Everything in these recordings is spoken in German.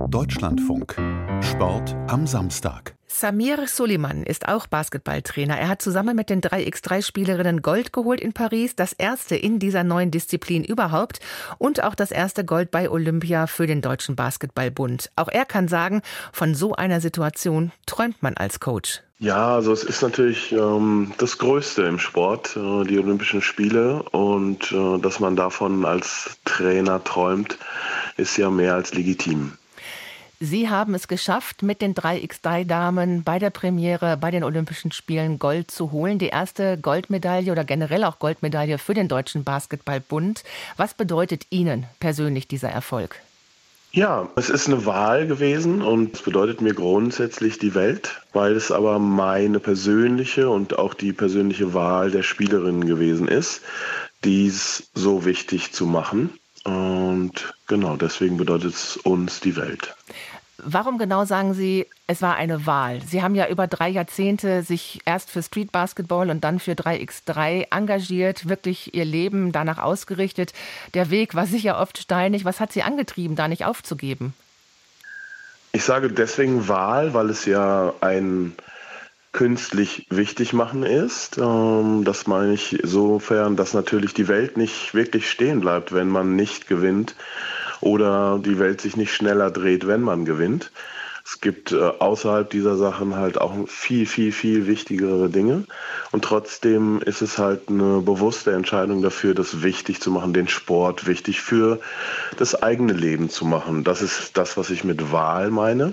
Deutschlandfunk. Sport am Samstag. Samir Suliman ist auch Basketballtrainer. Er hat zusammen mit den 3x3-Spielerinnen Gold geholt in Paris, das erste in dieser neuen Disziplin überhaupt und auch das erste Gold bei Olympia für den Deutschen Basketballbund. Auch er kann sagen, von so einer Situation träumt man als Coach. Ja, also es ist natürlich das Größte im Sport, die Olympischen Spiele, und dass man davon als Trainer träumt, ist ja mehr als legitim. Sie haben es geschafft, mit den 3x3-Damen bei der Premiere bei den Olympischen Spielen Gold zu holen. Die erste Goldmedaille oder generell auch Goldmedaille für den Deutschen Basketballbund. Was bedeutet Ihnen persönlich dieser Erfolg? Ja, es ist eine Wahl gewesen und es bedeutet mir grundsätzlich die Welt, weil es aber meine persönliche und auch die persönliche Wahl der Spielerinnen gewesen ist, dies so wichtig zu machen. Und genau, deswegen bedeutet es uns die Welt. Warum genau sagen Sie, es war eine Wahl? Sie haben ja über 3 Jahrzehnte sich erst für Street Basketball und dann für 3x3 engagiert, wirklich Ihr Leben danach ausgerichtet. Der Weg war sicher oft steinig. Was hat Sie angetrieben, da nicht aufzugeben? Ich sage deswegen Wahl, weil es ja ein künstlich wichtig machen ist. Das meine ich insofern, dass natürlich die Welt nicht wirklich stehen bleibt, wenn man nicht gewinnt, oder die Welt sich nicht schneller dreht, wenn man gewinnt. Es gibt außerhalb dieser Sachen halt auch viel, viel, viel wichtigere Dinge. Und trotzdem ist es halt eine bewusste Entscheidung dafür, das wichtig zu machen, den Sport wichtig für das eigene Leben zu machen. Das ist das, was ich mit Wahl meine.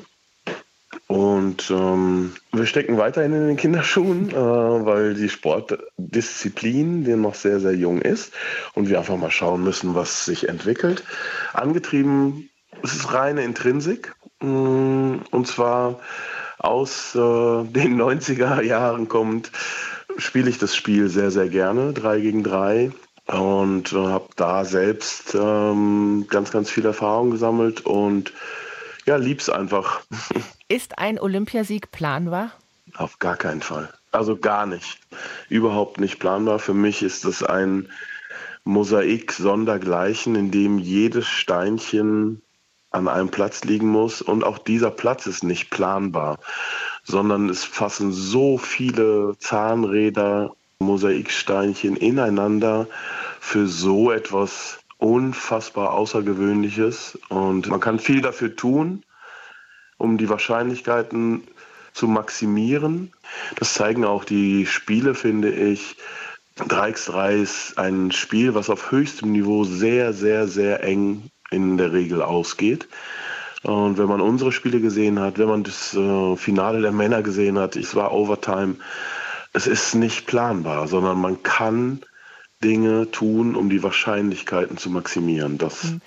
Und wir stecken weiterhin in den Kinderschuhen, weil die Sportdisziplin, die noch sehr, sehr jung ist und wir einfach mal schauen müssen, was sich entwickelt. Angetrieben, es ist reine Intrinsik, und zwar aus den 90er Jahren kommend, spiele ich das Spiel sehr, sehr gerne, 3 gegen 3. Und habe da selbst ganz, ganz viel Erfahrung gesammelt und ja, lieb's einfach. Ist ein Olympiasieg planbar? Auf gar keinen Fall. Also gar nicht. Überhaupt nicht planbar. Für mich ist es ein Mosaik sondergleichen, in dem jedes Steinchen an einem Platz liegen muss. Und auch dieser Platz ist nicht planbar, sondern es fassen so viele Zahnräder, Mosaiksteinchen ineinander für so etwas unfassbar Außergewöhnliches, und man kann viel dafür tun, um die Wahrscheinlichkeiten zu maximieren. Das zeigen auch die Spiele, finde ich. 3x3 ist ein Spiel, was auf höchstem Niveau sehr, sehr, sehr eng in der Regel ausgeht. Und wenn man unsere Spiele gesehen hat, wenn man das Finale der Männer gesehen hat, es war Overtime, es ist nicht planbar, sondern man kann Dinge tun, um die Wahrscheinlichkeiten zu maximieren.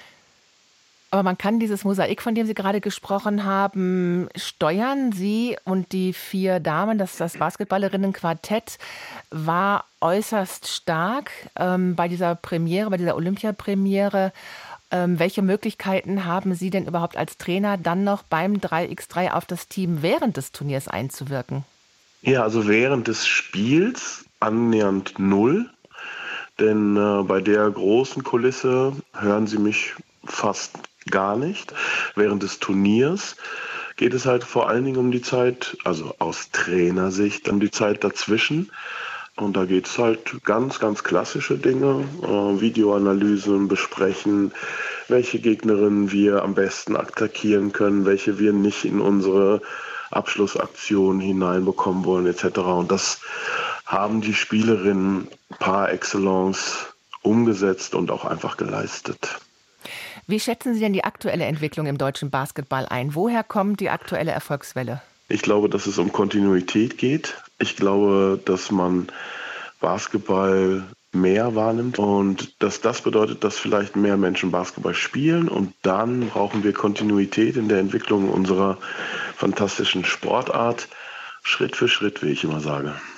Aber man kann dieses Mosaik, von dem Sie gerade gesprochen haben, steuern. Sie und die 4 Damen, das Basketballerinnen-Quartett, war äußerst stark bei dieser Premiere, bei dieser Olympiapremiere. Welche Möglichkeiten haben Sie denn überhaupt als Trainer dann noch beim 3x3 auf das Team während des Turniers einzuwirken? Ja, also während des Spiels annähernd 0. Denn bei der großen Kulisse hören Sie mich fast gar nicht. Während des Turniers geht es halt vor allen Dingen um die Zeit, also aus Trainersicht, um die Zeit dazwischen. Und da geht es halt ganz, ganz klassische Dinge, Videoanalysen besprechen, welche Gegnerinnen wir am besten attackieren können, welche wir nicht in unsere Abschlussaktion hineinbekommen wollen, etc. Und das haben die Spielerinnen par excellence umgesetzt und auch einfach geleistet. Wie schätzen Sie denn die aktuelle Entwicklung im deutschen Basketball ein? Woher kommt die aktuelle Erfolgswelle? Ich glaube, dass es um Kontinuität geht. Ich glaube, dass man Basketball mehr wahrnimmt und dass das bedeutet, dass vielleicht mehr Menschen Basketball spielen, und dann brauchen wir Kontinuität in der Entwicklung unserer fantastischen Sportart. Schritt für Schritt, wie ich immer sage.